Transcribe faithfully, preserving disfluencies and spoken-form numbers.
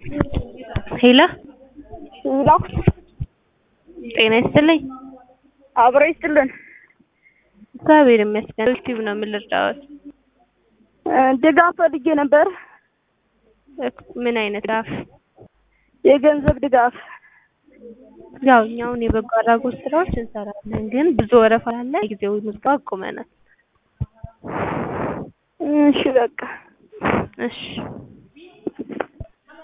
ሄሎ ሄሎ ጤና ይስጥልኝ። አብሮ ይስጥልን። እግዚአብሔር ይመስገን። ዩቲዩብ ነው የምልርዳዎት። ድጋፍ ፈልጌ ነበር። ምን አይነት ድጋፍ? የገንዘብ ድጋፍ። ያው እኛውን የበጎ አድራጎት ስራዎች እንሰራለን፣ ግን ብዙ ወረፋ አለ። ጊዜው ምዝገባ አቁመናል። እሺ በቃ እሺ